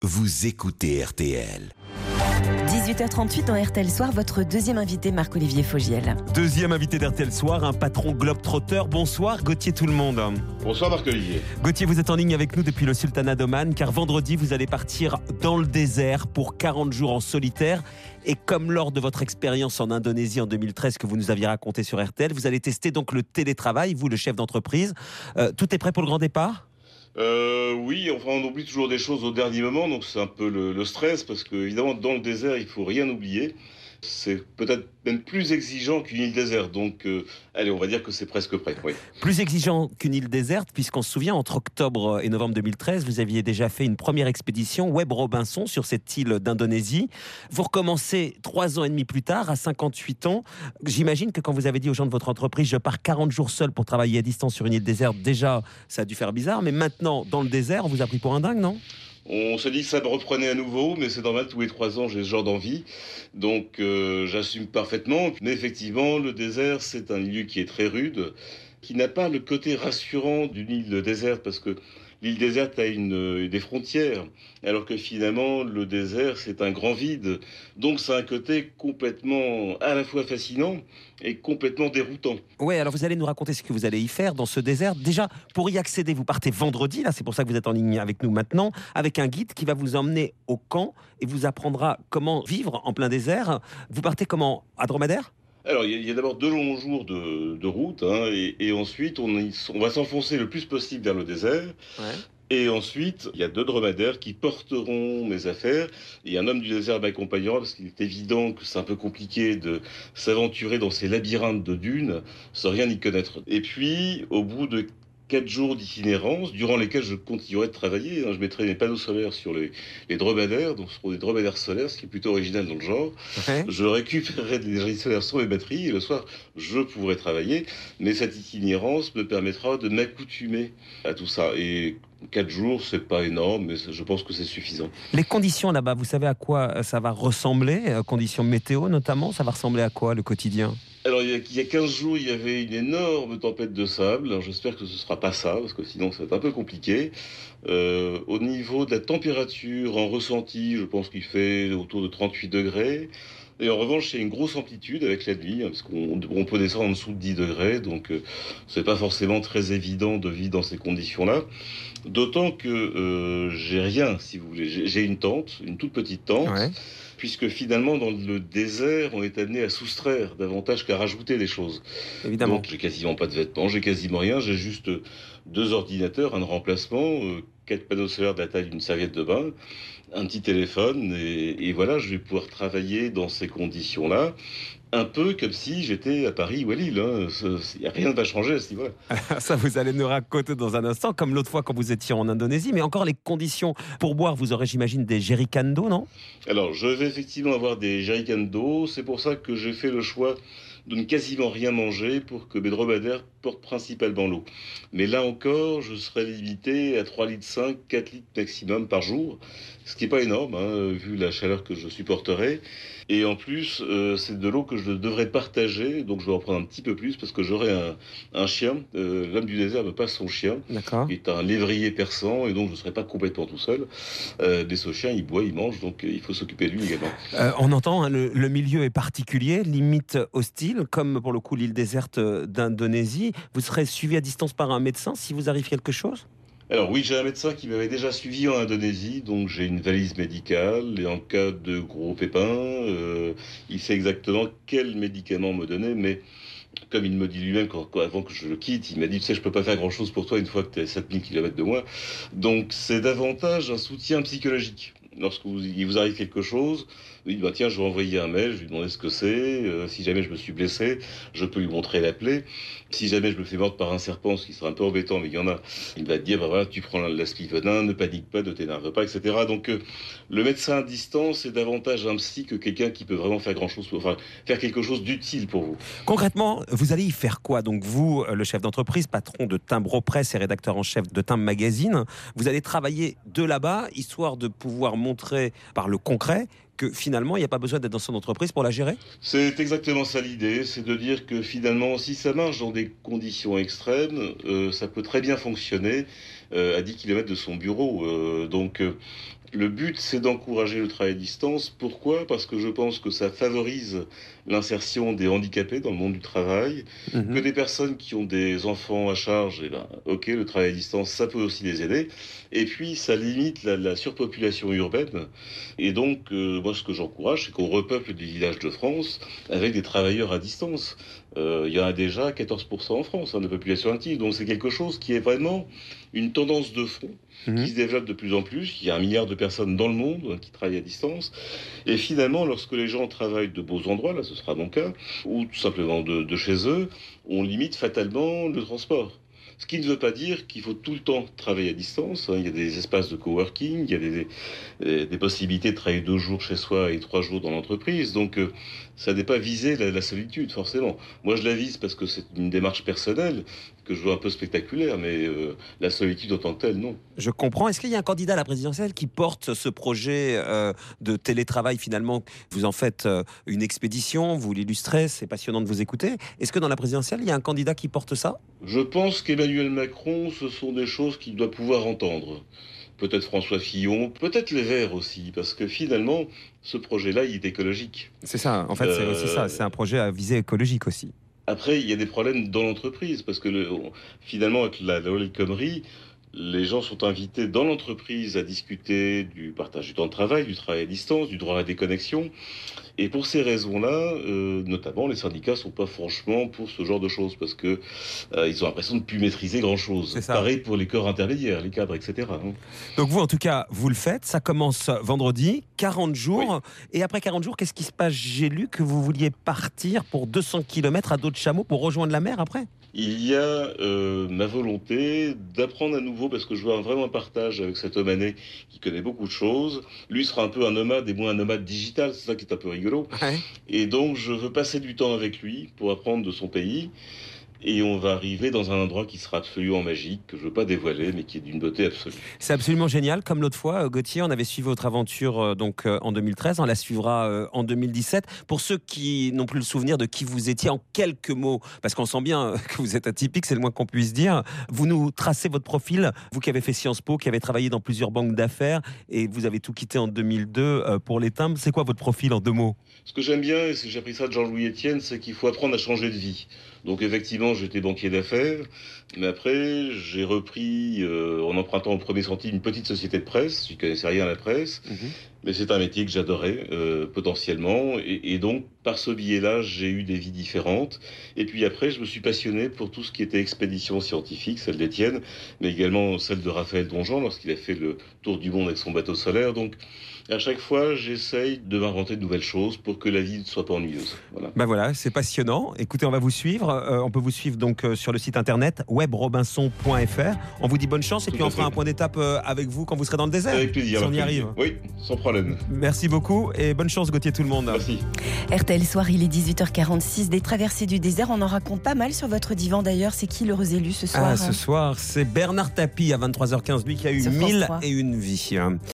Vous écoutez RTL. 18h38 dans RTL Soir, votre deuxième invité Marc-Olivier Fogiel. Deuxième invité d'RTL Soir, un patron globe-trotteur. Bonsoir Gauthier tout le monde. Bonsoir Marc-Olivier. Gauthier, vous êtes en ligne avec nous depuis le Sultanat d'Oman, car vendredi vous allez partir dans le désert pour 40 jours en solitaire. Et comme lors de votre expérience en Indonésie en 2013 que vous nous aviez raconté sur RTL, vous allez tester donc le télétravail, vous le chef d'entreprise. Tout est prêt pour le grand départ ? Oui, enfin on oublie toujours des choses au dernier moment, donc c'est un peu le stress, parce que évidemment dans le désert il faut rien oublier. C'est peut-être même plus exigeant qu'une île déserte, donc allez, on va dire que c'est presque prêt. Oui. Plus exigeant qu'une île déserte, puisqu'on se souvient, entre octobre et novembre 2013, vous aviez déjà fait une première expédition Webb Robinson sur cette île d'Indonésie. Vous recommencez 3 ans et demi plus tard, à 58 ans. J'imagine que quand vous avez dit aux gens de votre entreprise, je pars 40 jours seul pour travailler à distance sur une île déserte, déjà, ça a dû faire bizarre, mais maintenant, dans le désert, on vous a pris pour un dingue, non ? On se dit que ça me reprenait à nouveau, mais c'est normal, tous les 3 ans j'ai ce genre d'envie, donc j'assume parfaitement. Mais effectivement, le désert c'est un lieu qui est très rude, qui n'a pas le côté rassurant d'une île déserte, parce que l'île déserte a des frontières, alors que finalement le désert c'est un grand vide. Donc ça a un côté complètement à la fois fascinant et complètement déroutant. Oui, alors vous allez nous raconter ce que vous allez y faire dans ce désert. Déjà, pour y accéder, vous partez vendredi, là c'est pour ça que vous êtes en ligne avec nous maintenant, avec un guide qui va vous emmener au camp et vous apprendra comment vivre en plein désert. Vous partez comment ? À dromadaire ? Alors, il y a d'abord 2 longs jours de route, et ensuite, on va s'enfoncer le plus possible vers le désert. Ouais. Et ensuite, il y a 2 dromadaires qui porteront mes affaires. Et un homme du désert m'accompagnera, parce qu'il est évident que c'est un peu compliqué de s'aventurer dans ces labyrinthes de dunes sans rien y connaître. Et puis, au bout de 4 jours d'itinérance, durant lesquels je continuerai de travailler. Je mettrai mes panneaux solaires sur les dromadaires, donc ce seront des dromadaires solaires, ce qui est plutôt original dans le genre. Ouais. Je récupérerai des énergies solaires sur mes batteries, et le soir, je pourrai travailler. Mais cette itinérance me permettra de m'accoutumer à tout ça. Et 4 jours, c'est pas énorme, mais je pense que c'est suffisant. Les conditions là-bas, vous savez à quoi ça va ressembler ? Conditions météo notamment, ça va ressembler à quoi le quotidien ? Alors, il y a 15 jours, il y avait une énorme tempête de sable. Alors, j'espère que ce ne sera pas ça, parce que sinon, ça va être un peu compliqué. Au niveau de la température en ressenti, je pense qu'il fait autour de 38 degrés. Et en revanche, il y a une grosse amplitude avec la nuit, parce qu'on peut descendre en dessous de 10 degrés. Donc, c'est pas forcément très évident de vivre dans ces conditions-là. D'autant que j'ai rien, si vous voulez. J'ai une tente, une toute petite tente. Ouais. Puisque finalement, dans le désert, on est amené à soustraire davantage qu'à rajouter des choses. Évidemment. Donc, j'ai quasiment pas de vêtements, j'ai quasiment rien. J'ai juste 2 ordinateurs, un de remplacement, 4 panneaux solaires de la taille d'une serviette de bain, un petit téléphone, et voilà, je vais pouvoir travailler dans ces conditions-là. Un peu comme si j'étais à Paris ou à Lille. Rien ne va changer à ce niveau-là. Ça, vous allez nous raconter dans un instant, comme l'autre fois quand vous étiez en Indonésie. Mais encore les conditions pour boire, vous aurez, j'imagine, des jerrycans d'eau, non ? Alors, je vais effectivement avoir des jerrycans d'eau. C'est pour ça que j'ai fait le choix de ne quasiment rien manger pour que mes dromadaires portent principalement l'eau. Mais là encore, je serai limité à 3,5 litres, 4 litres maximum par jour, ce qui n'est pas énorme, vu la chaleur que je supporterai. Et en plus, c'est de l'eau que je devrais partager, donc je vais en prendre un petit peu plus parce que j'aurai un chien. L'homme du désert me passe son chien, D'accord. qui est un lévrier persan, et donc je ne serai pas complètement tout seul. Mais ce chien, il boit, il mange, donc il faut s'occuper de lui également. On entend, le milieu est particulier, limite hostile, comme pour le coup l'île déserte d'Indonésie. Vous serez suivi à distance par un médecin si vous arrive quelque chose ? Alors oui, j'ai un médecin qui m'avait déjà suivi en Indonésie, donc j'ai une valise médicale, et en cas de gros pépins, il sait exactement quel médicament me donner, mais comme il me dit lui-même avant que je le quitte, il m'a dit, tu sais, je peux pas faire grand-chose pour toi une fois que tu es à 7000 km de moi, donc c'est davantage un soutien psychologique. Lorsqu'il vous arrive quelque chose, il dit, tiens, je vais envoyer un mail, je vais lui demander ce que c'est, si jamais je me suis blessé, je peux lui montrer la plaie, si jamais je me fais mordre par un serpent, ce qui serait un peu embêtant, mais il y en a, il va te dire, voilà, tu prends l'asplivenin, ne panique pas, ne t'énerve pas, etc. Donc, le médecin à distance est davantage un psy que quelqu'un qui peut vraiment faire faire quelque chose d'utile pour vous. Concrètement, vous allez y faire quoi ? Donc vous, le chef d'entreprise, patron de Timbro Presse et rédacteur en chef de Timbre Magazine, vous allez travailler de là-bas, histoire de pouvoir montrer par le concret que finalement, il n'y a pas besoin d'être dans son entreprise pour la gérer ? C'est exactement ça l'idée, c'est de dire que finalement, si ça marche dans des conditions extrêmes, ça peut très bien fonctionner à 10 km de son bureau. Donc, Le but, c'est d'encourager le travail à distance. Pourquoi ? Parce que je pense que ça favorise l'insertion des handicapés dans le monde du travail, que des personnes qui ont des enfants à charge, ok, le travail à distance, ça peut aussi les aider. Et puis, ça limite la surpopulation urbaine. Et donc, moi, ce que j'encourage, c'est qu'on repeuple des villages de France avec des travailleurs à distance. Il y en a déjà 14% en France, de population active. Donc, c'est quelque chose qui est vraiment une tendance de fond qui se développe de plus en plus. Il y a 1 milliard de personnes dans le monde qui travaillent à distance. Et finalement, lorsque les gens travaillent de beaux endroits, là ce sera mon cas, ou tout simplement de chez eux, on limite fatalement le transport. Ce qui ne veut pas dire qu'il faut tout le temps travailler à distance. Il y a des espaces de coworking, il y a des possibilités de travailler 2 jours chez soi et 3 jours dans l'entreprise. Donc, ça n'est pas viser la solitude, forcément. Moi, je la vise parce que c'est une démarche personnelle que je veux un peu spectaculaire, mais la solitude en tant que telle, non. Je comprends. Est-ce qu'il y a un candidat à la présidentielle qui porte ce projet de télétravail finalement? Vous en faites une expédition, vous l'illustrez, c'est passionnant de vous écouter. Est-ce que dans la présidentielle, il y a un candidat qui porte ça? Je pense qu'Emmanuel Macron, ce sont des choses qu'il doit pouvoir entendre. Peut-être François Fillon, peut-être les Verts aussi, parce que finalement, ce projet-là, il est écologique. C'est ça, en fait, c'est aussi ça, c'est un projet à visée écologique aussi. Après, il y a des problèmes dans l'entreprise, parce que finalement, avec la loi El Khomri, les gens sont invités dans l'entreprise à discuter du partage du temps de travail, du travail à distance, du droit à la déconnexion. Et pour ces raisons-là, notamment, les syndicats ne sont pas franchement pour ce genre de choses, parce que ils ont l'impression de ne plus maîtriser grand-chose. Pareil pour les corps intermédiaires, les cadres, etc. Donc vous, en tout cas, vous le faites. Ça commence vendredi, 40 jours. Oui. Et après 40 jours, qu'est-ce qui se passe? J'ai lu que vous vouliez partir pour 200 km à dos de chameau pour rejoindre la mer après? Il y a ma volonté d'apprendre à nouveau, parce que je veux vraiment un partage avec cet homme aîné qui connaît beaucoup de choses. Lui sera un peu un nomade et moi un nomade digital, c'est ça qui est un peu rigolo. Ouais. Et donc je veux passer du temps avec lui pour apprendre de son pays. Et on va arriver dans un endroit qui sera absolument magique, que je ne veux pas dévoiler, mais qui est d'une beauté absolue. C'est absolument génial. Comme l'autre fois, Gauthier, on avait suivi votre aventure en 2013. On la suivra en 2017. Pour ceux qui n'ont plus le souvenir de qui vous étiez, en quelques mots, parce qu'on sent bien que vous êtes atypique, c'est le moins qu'on puisse dire. Vous nous tracez votre profil, vous qui avez fait Sciences Po, qui avez travaillé dans plusieurs banques d'affaires, et vous avez tout quitté en 2002 pour les timbres. C'est quoi votre profil en 2 mots? Ce que j'aime bien, et j'ai appris ça de Jean-Louis Etienne, c'est qu'il faut apprendre à changer de vie. Donc effectivement, j'étais banquier d'affaires, mais après, j'ai repris, en empruntant au premier centime, une petite société de presse. Je ne connaissais rien à la presse, mais c'est un métier que j'adorais potentiellement. Et donc, par ce biais-là, j'ai eu des vies différentes. Et puis après, je me suis passionné pour tout ce qui était expédition scientifique, celle d'Étienne, mais également celle de Raphaël Donjean, lorsqu'il a fait le tour du monde avec son bateau solaire. Donc, à chaque fois, j'essaye de m'inventer de nouvelles choses pour que la vie ne soit pas ennuyeuse. Voilà. Ben voilà, c'est passionnant. Écoutez, on va vous suivre. On peut vous suivre donc sur le site internet webrobinson.fr. On vous dit bonne chance et puis on fera un point d'étape avec vous quand vous serez dans le désert. Avec plaisir. Si on y arrive. Oui, sans problème. Merci beaucoup et bonne chance Gauthier tout le monde. Merci. RTL Soir, il est 18h46. Des traversées du désert, on en raconte pas mal sur votre divan d'ailleurs. C'est qui l'heureux élu ce soir? Ce soir, c'est Bernard Tapie à 23h15, lui qui a eu 1001 vies.